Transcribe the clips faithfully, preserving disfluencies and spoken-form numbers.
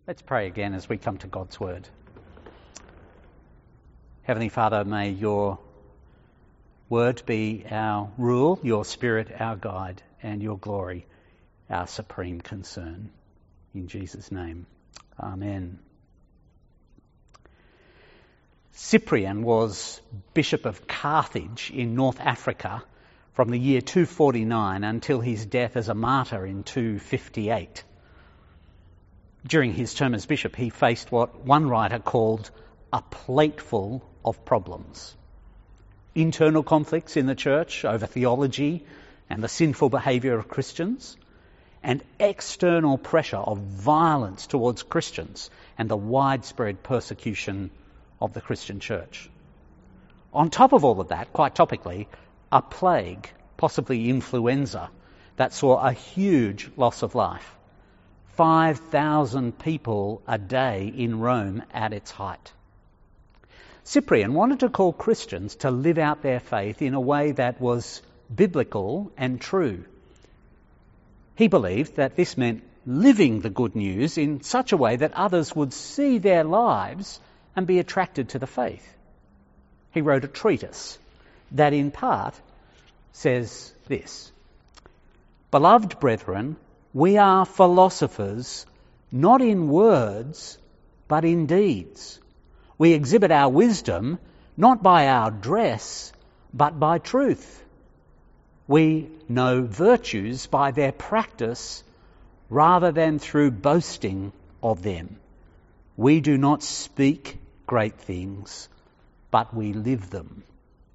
Let's pray again as we come to God's Word. Heavenly Father, may your Word be our rule, your Spirit our guide, and your glory our supreme concern. In Jesus' name, Amen. Cyprian was Bishop of Carthage in North Africa from the year two forty-nine until his death as a martyr in two fifty-eight. During his term as bishop, he faced what one writer called a plateful of problems. Internal conflicts in the church over theology and the sinful behaviour of Christians, and external pressure of violence towards Christians and the widespread persecution of the Christian church. On top of all of that, quite topically, a plague, possibly influenza, that saw a huge loss of life. five thousand people a day in Rome at its height. Cyprian wanted to call Christians to live out their faith in a way that was biblical and true. He believed that this meant living the good news in such a way that others would see their lives and be attracted to the faith. He wrote a treatise that in part says this: "Beloved brethren, we are philosophers, not in words, but in deeds. We exhibit our wisdom, not by our dress, but by truth. We know virtues by their practice, rather than through boasting of them. We do not speak great things, but we live them."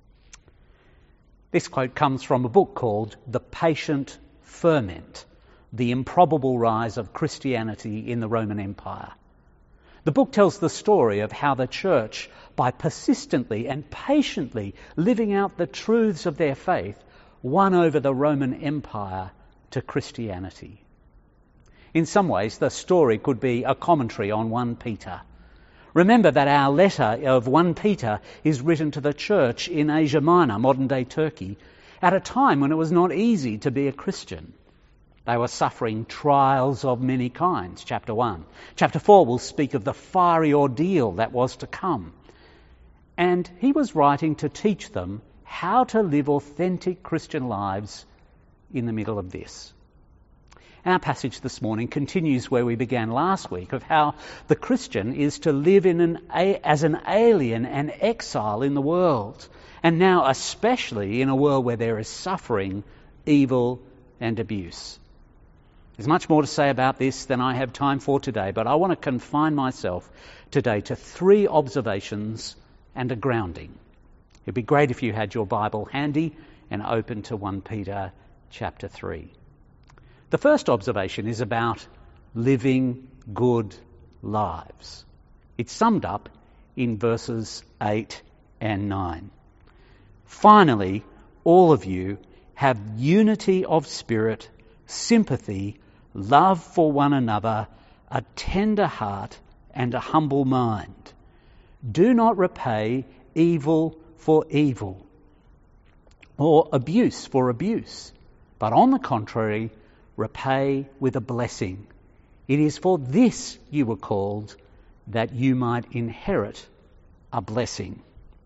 This quote comes from a book called The Patient Ferment: The Improbable Rise of Christianity in the Roman Empire. The book tells the story of how the church, by persistently and patiently living out the truths of their faith, won over the Roman Empire to Christianity. In some ways, the story could be a commentary on First Peter. Remember that our letter of First Peter is written to the church in Asia Minor, modern-day Turkey, at a time when it was not easy to be a Christian. They were suffering trials of many kinds, chapter one. Chapter four will speak of the fiery ordeal that was to come. And he was writing to teach them how to live authentic Christian lives in the middle of this. Our passage this morning continues where we began last week, of how the Christian is to live in an, as an alien and exile in the world, and now especially in a world where there is suffering, evil and abuse. There's much more to say about this than I have time for today, but I want to confine myself today to three observations and a grounding. It'd be great if you had your Bible handy and open to First Peter chapter three. The first observation is about living good lives. It's summed up in verses eight and nine. "Finally, all of you have unity of spirit, sympathy, love for one another, a tender heart and a humble mind. Do not repay evil for evil or abuse for abuse, but on the contrary, repay with a blessing. It is for this you were called, that you might inherit a blessing."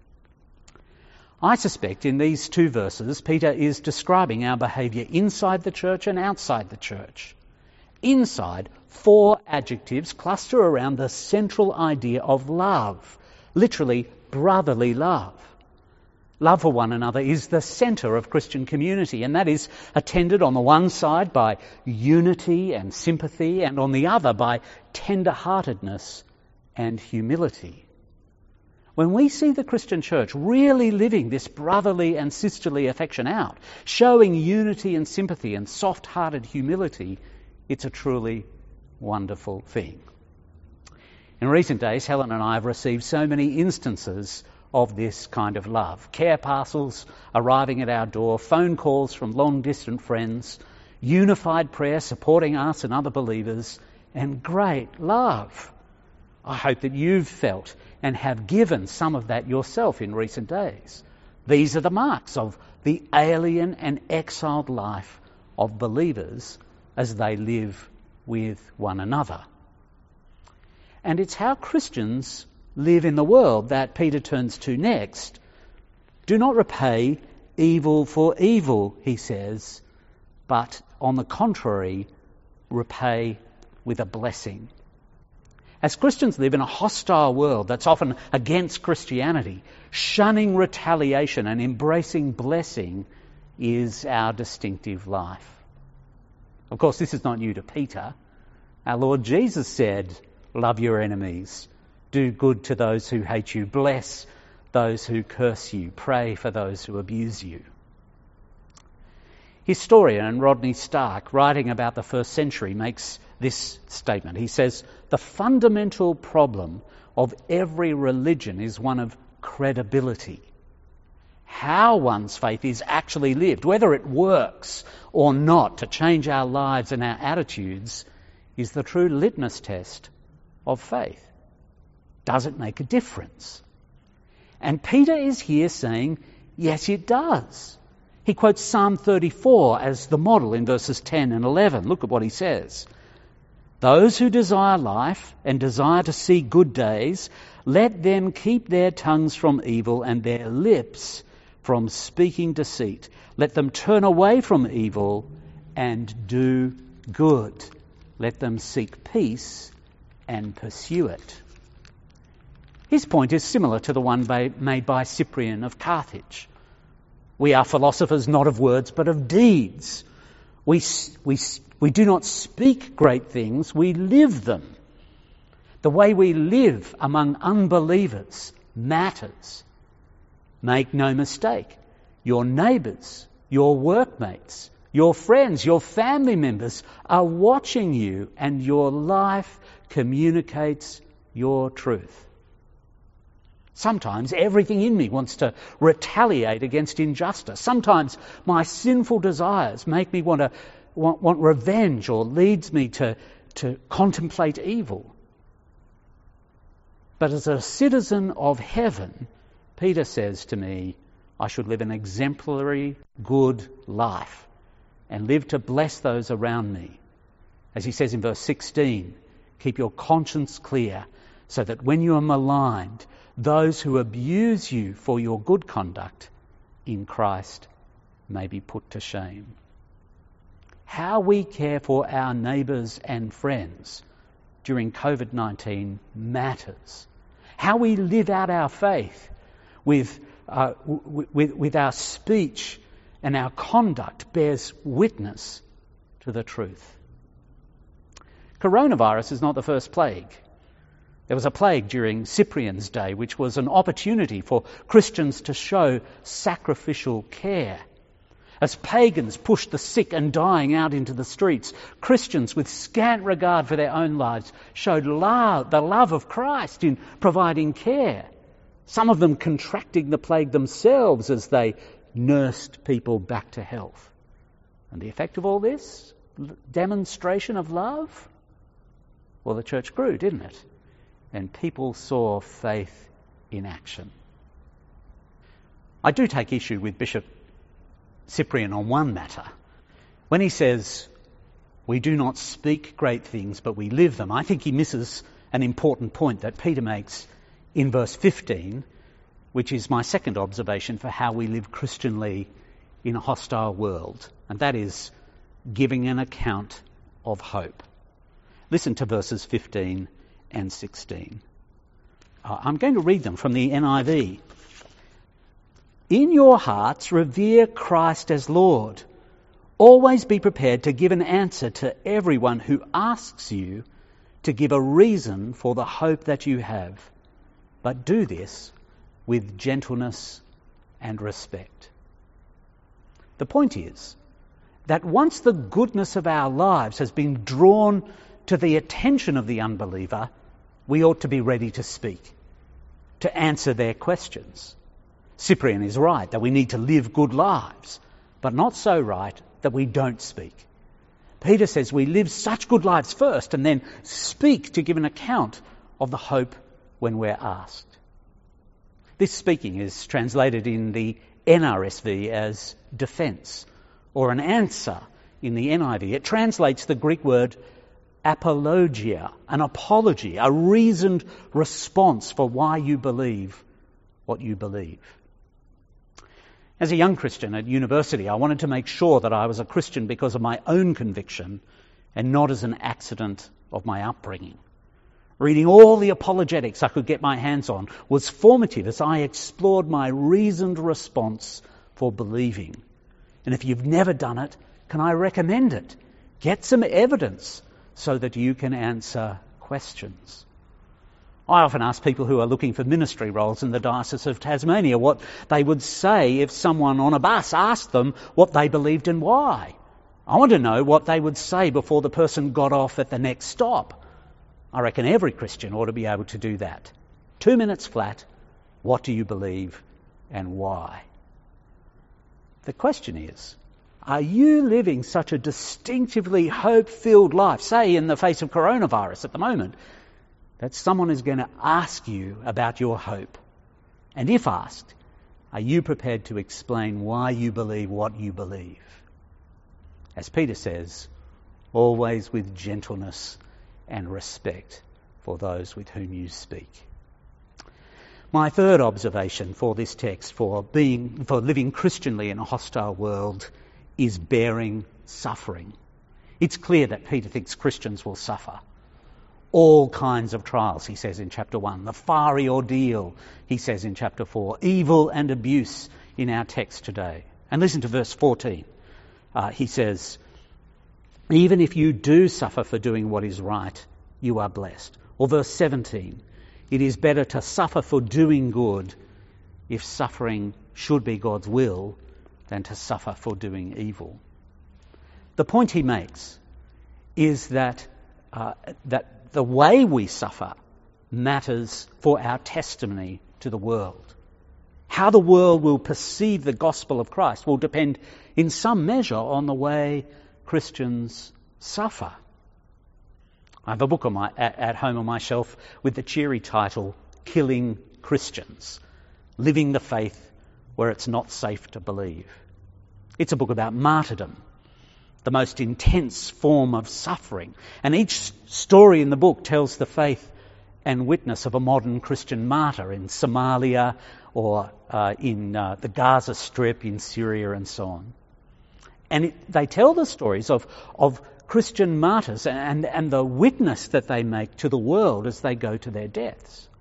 I suspect in these two verses, Peter is describing our behaviour inside the church and outside the church. Inside, four adjectives cluster around the central idea of love, literally brotherly love. Love for one another is the centre of Christian community, and that is attended on the one side by unity and sympathy, and on the other by tender-heartedness and humility. When we see the Christian church really living this brotherly and sisterly affection out, showing unity and sympathy and soft-hearted humility, it's a truly wonderful thing. In recent days, Helen and I have received so many instances of this kind of love. Care parcels arriving at our door, phone calls from long-distant friends, unified prayer supporting us and other believers, and great love. I hope that you've felt and have given some of that yourself in recent days. These are the marks of the alien and exiled life of believers as they live with one another. And it's how Christians live in the world that Peter turns to next. Do not repay evil for evil, he says, but on the contrary, repay with a blessing. As Christians live in a hostile world that's often against Christianity, shunning retaliation and embracing blessing is our distinctive life. Of course, this is not new to Peter. Our Lord Jesus said, love your enemies, do good to those who hate you, bless those who curse you, pray for those who abuse you. Historian Rodney Stark, writing about the first century, makes this statement. He says, the fundamental problem of every religion is one of credibility. How one's faith is actually lived, whether it works or not to change our lives and our attitudes, is the true litmus test of faith. Does it make a difference? And Peter is here saying, yes, it does. He quotes Psalm thirty-four as the model in verses ten and eleven. Look at what he says. Those who desire life and desire to see good days, let them keep their tongues from evil and their lips from speaking deceit. Let them turn away from evil and do good. Let them seek peace and pursue it. His point is similar to the one by, made by Cyprian of Carthage. We are philosophers not of words but of deeds. We, we, we do not speak great things, we live them. The way we live among unbelievers matters. Make no mistake, your neighbours, your workmates, your friends, your family members are watching you, and your life communicates your truth. Sometimes everything in me wants to retaliate against injustice. Sometimes my sinful desires make me want to want, want revenge, or leads me to, to contemplate evil. But as a citizen of heaven, Peter says to me, I should live an exemplary, good life and live to bless those around me. As he says in verse sixteen, keep your conscience clear so that when you are maligned, those who abuse you for your good conduct in Christ may be put to shame. How we care for our neighbours and friends during covid nineteen matters. How we live out our faith with, uh, w- with, with our speech and our conduct bears witness to the truth. Coronavirus is not the first plague. There was a plague during Cyprian's day, which was an opportunity for Christians to show sacrificial care. As pagans pushed the sick and dying out into the streets, Christians with scant regard for their own lives showed love, the love of Christ in providing care. Some of them contracting the plague themselves as they nursed people back to health. And the effect of all this? Demonstration of love? Well, the church grew, didn't it? And people saw faith in action. I do take issue with Bishop Cyprian on one matter. When he says, we do not speak great things, but we live them, I think he misses an important point that Peter makes in verse fifteen, which is my second observation for how we live Christianly in a hostile world, and that is giving an account of hope. Listen to verses fifteen and sixteen. Uh, I'm going to read them from the N I V. In your hearts revere Christ as Lord. Always be prepared to give an answer to everyone who asks you to give a reason for the hope that you have. But do this with gentleness and respect. The point is that once the goodness of our lives has been drawn to the attention of the unbeliever, we ought to be ready to speak, to answer their questions. Cyprian is right that we need to live good lives, but not so right that we don't speak. Peter says we live such good lives first and then speak to give an account of the hope when we're asked. This speaking is translated in the N R S V as defence, or an answer in the N I V. It translates the Greek word apologia, an apology, a reasoned response for why you believe what you believe. As a young Christian at university, I wanted to make sure that I was a Christian because of my own conviction and not as an accident of my upbringing. Reading all the apologetics I could get my hands on was formative as I explored my reasoned response for believing. And if you've never done it, can I recommend it? Get some evidence so that you can answer questions. I often ask people who are looking for ministry roles in the Diocese of Tasmania what they would say if someone on a bus asked them what they believed and why. I want to know what they would say before the person got off at the next stop. I reckon every Christian ought to be able to do that. Two minutes flat, what do you believe and why? The question is, are you living such a distinctively hope-filled life, say in the face of coronavirus at the moment, that someone is going to ask you about your hope? And if asked, are you prepared to explain why you believe what you believe? As Peter says, always with gentleness and respect for those with whom you speak. My third observation for this text, for being, for living Christianly in a hostile world, is bearing suffering. It's clear that Peter thinks Christians will suffer. All kinds of trials, he says in chapter one. The fiery ordeal, he says in chapter four. Evil and abuse in our text today. And listen to verse fourteen. Uh, he says, even if you do suffer for doing what is right, you are blessed. Or verse seventeen. It is better to suffer for doing good, if suffering should be God's will, than to suffer for doing evil. The point he makes is that uh, that the way we suffer matters for our testimony to the world. How the world will perceive the gospel of Christ will depend in some measure on the way Christians suffer. I have a book on my, at, at home on my shelf with the cheery title, Killing Christians, Living the Faith Where It's Not Safe to Believe. It's a book about martyrdom, the most intense form of suffering. And each story in the book tells the faith and witness of a modern Christian martyr in Somalia or uh, in uh, the Gaza Strip, in Syria and so on. And it, they tell the stories of, of Christian martyrs and, and the witness that they make to the world as they go to their deaths.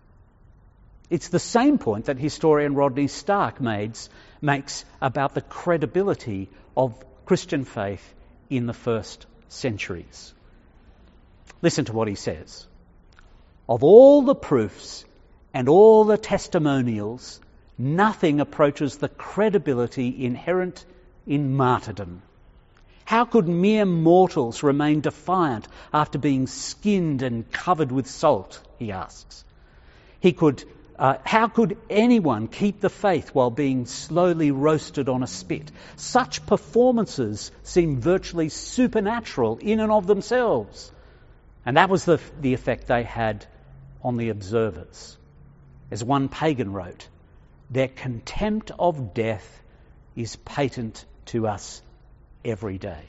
It's the same point that historian Rodney Stark makes, makes about the credibility of Christian faith in the first centuries. Listen to what he says. Of all the proofs and all the testimonials, nothing approaches the credibility inherent in martyrdom. How could mere mortals remain defiant after being skinned and covered with salt, he asks. He could, uh, how could anyone keep the faith while being slowly roasted on a spit? Such performances seem virtually supernatural in and of themselves. And that was the, the effect they had on the observers. As one pagan wrote, their contempt of death is patent to us every day.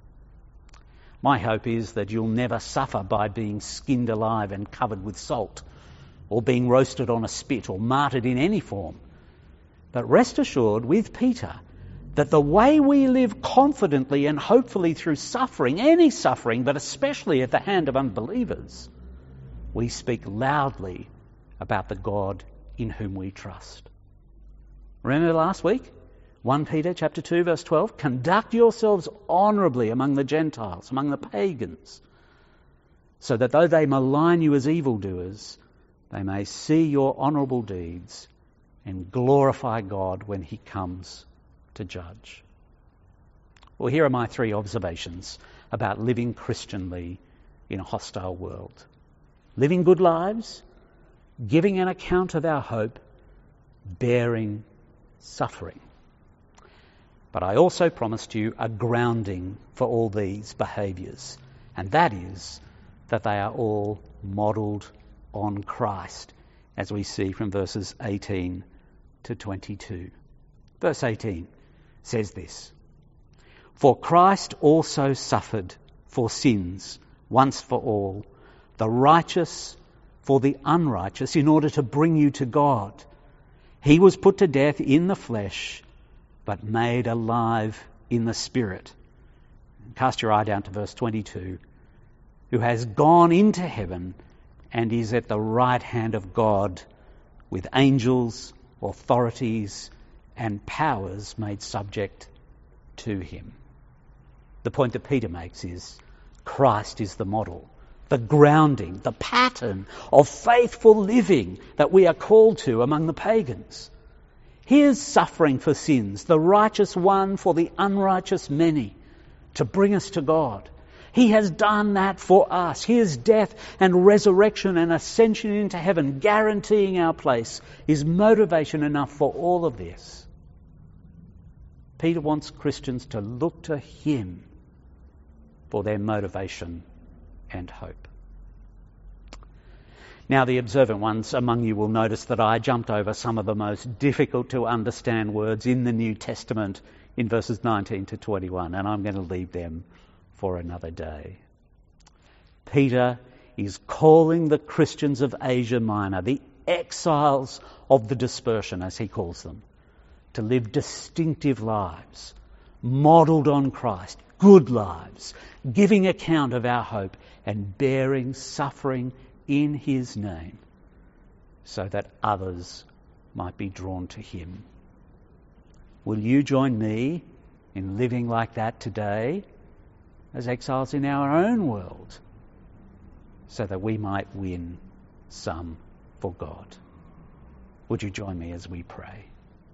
My hope is that you'll never suffer by being skinned alive and covered with salt, or being roasted on a spit, or martyred in any form. But rest assured with Peter that the way we live confidently and hopefully through suffering, any suffering, but especially at the hand of unbelievers, we speak loudly about the God in whom we trust. Remember last week? First Peter chapter two, verse twelve, conduct yourselves honourably among the Gentiles, among the pagans, so that though they malign you as evildoers, they may see your honourable deeds and glorify God when he comes to judge. Well, here are my three observations about living Christianly in a hostile world. Living good lives, giving an account of our hope, bearing suffering. But I also promised you a grounding for all these behaviours, and that is that they are all modelled on Christ, as we see from verses eighteen to twenty-two. Verse eighteen says this, "For Christ also suffered for sins once for all, the righteous for the unrighteous, in order to bring you to God. He was put to death in the flesh, but made alive in the Spirit. Cast your eye down to verse twenty-two. Who has gone into heaven and is at the right hand of God, with angels, authorities, and powers made subject to him. The point that Peter makes is Christ is the model, the grounding, the pattern of faithful living that we are called to among the pagans. Here's suffering for sins, the righteous one for the unrighteous many, to bring us to God. He has done that for us. His death and resurrection and ascension into heaven, guaranteeing our place, is motivation enough for all of this. Peter wants Christians to look to him for their motivation and hope. Now, the observant ones among you will notice that I jumped over some of the most difficult to understand words in the New Testament in verses nineteen to twenty-one, and I'm going to leave them for another day. Peter is calling the Christians of Asia Minor, the exiles of the dispersion, as he calls them, to live distinctive lives, modelled on Christ, good lives, giving account of our hope and bearing suffering in his name, so that others might be drawn to him. Will you join me in living like that today, as exiles in our own world, so that we might win some for God? Would you join me as we pray?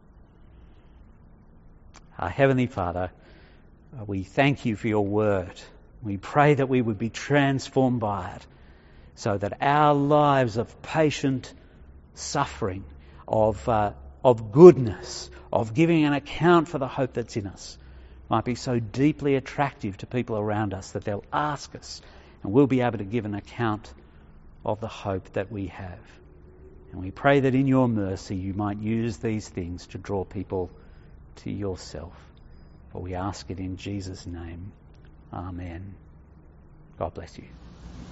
Our Heavenly Father, we thank you for your word. We pray that we would be transformed by it, so that our lives of patient suffering, of uh, of goodness, of giving an account for the hope that's in us, might be so deeply attractive to people around us that they'll ask us, and we'll be able to give an account of the hope that we have. And we pray that in your mercy you might use these things to draw people to yourself. For we ask it in Jesus' name. Amen. God bless you.